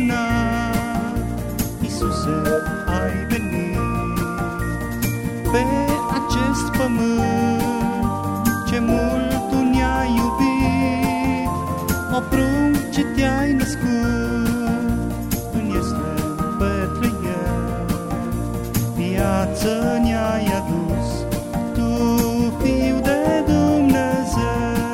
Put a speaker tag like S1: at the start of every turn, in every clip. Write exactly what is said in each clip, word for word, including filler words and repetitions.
S1: minunat, Iisuse, ai venit pe acest pământ. Ce mult Tu ne-ai iubit, o prunce Te-ai născut în Ieslem, Betleem. Viață ne-ai adus, Tu, Fiul de Dumnezeu.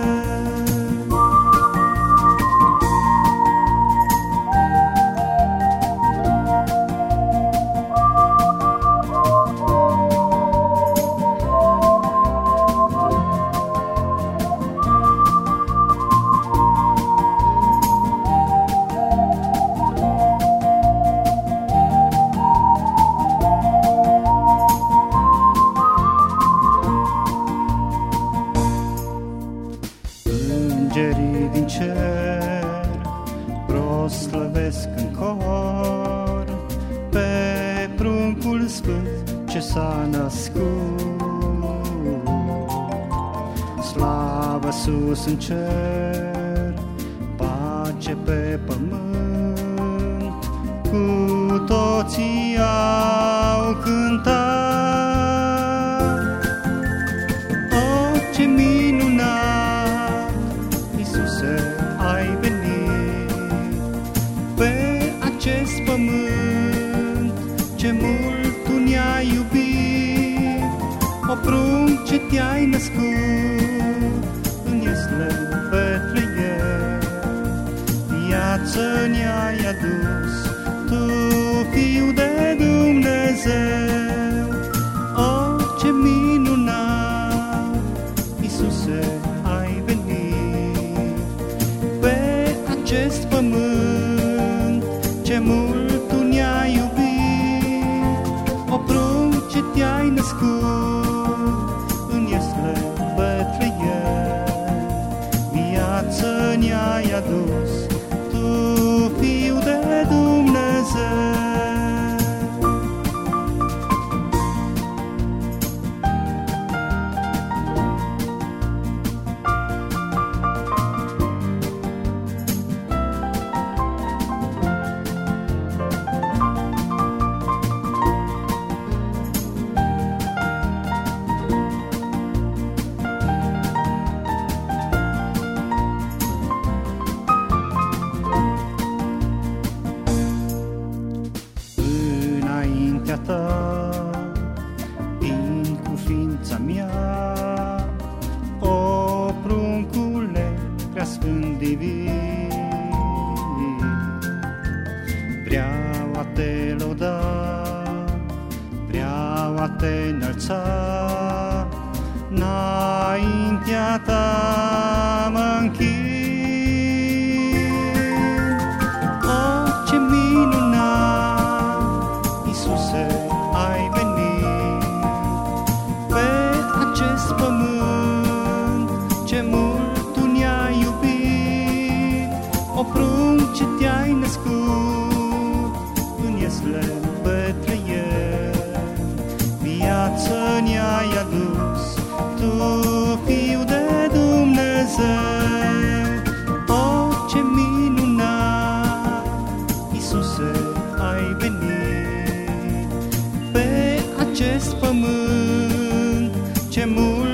S1: Îngerii din cer proslăvesc în cor pe pruncul sfânt ce s-a născut. Slavă sus în cer, pace pe pământ, cu toții au cântat. Oh, ce minunat, Iisuse, ai venit pe acest pământ. Ce mult Tu ne-ai iubit, o prunce Te-ai născut în Ieslem, Betleem. Viață ne-ai adus, Tu, Fiul de Dumnezeu. Oh, ce minunat, Iisuse, ai venit pe acest pământ. Ce mult Tu ne-ai iubit, o prunce Te-ai născut în Ieslem, Betleem. Viață ne-ai adus, Tu, Fiul de Dumnezeu. Înaintea Ta, vin cu ființa mea, o pruncule preasfânt divin. Vreau a Te lăuda, vreau a Te înălța, înaintea Ta mă închin. Oh, ce minunat, Iisuse, ai venit pe acest pământ. Ce mult Tu ne-ai iubit, o prunce Te-ai născut în Ieslem, Betleem. Viață ne-ai adus, Tu, Fiul de Dumnezeu. Oh, ce minunat, Iisuse, ai venit pe acest pământ. Ce mult